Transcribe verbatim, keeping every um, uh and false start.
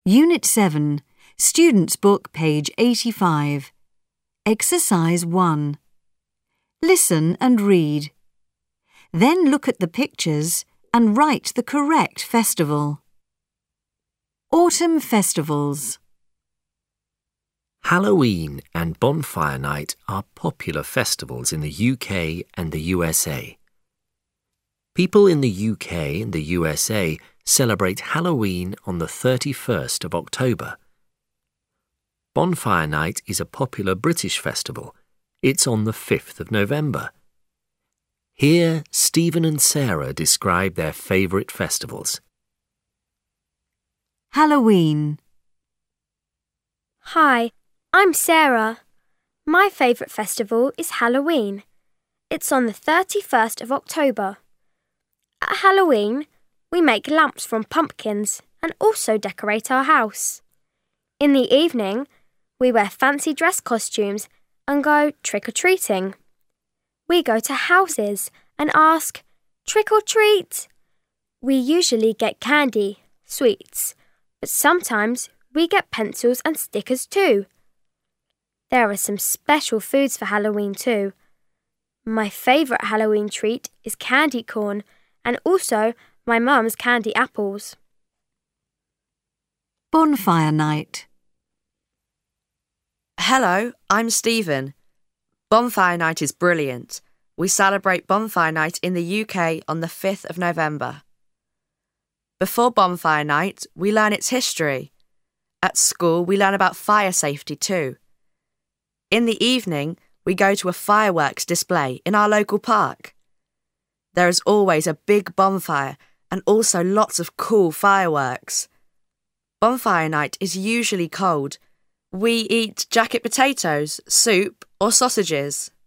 Unit seven, Students' Book, page eighty-five. Exercise one. Listen and read. Then look at the pictures and write the correct festival. Autumn festivals. Halloween and Bonfire Night are popular festivals in the U K and the U S A. People in the U K and the U S A celebrate Halloween on the thirty-first of October. Bonfire Night is a popular British festival. It's on the fifth of November. Here, Stephen and Sarah describe their favourite festivals. Halloween. Hi, I'm Sarah. My favourite festival is Halloween. It's on the thirty-first of October. At Halloween, we make lamps from pumpkins and also decorate our house. In the evening, we wear fancy dress costumes and go trick-or-treating. We go to houses and ask, "Trick or treat?" We usually get candy, sweets, but sometimes we get pencils and stickers too. There are some special foods for Halloween too. My favourite Halloween treat is candy corn and also my mum's candy apples. Bonfire Night. Hello, I'm Stephen. Bonfire Night is brilliant. We celebrate Bonfire Night in the U K on the fifth of November. Before Bonfire Night, we learn its history. At school, we learn about fire safety too. In the evening, we go to a fireworks display in our local park. There is always a big bonfire and also lots of cool fireworks. Bonfire Night is usually cold. We eat jacket potatoes, soup or sausages.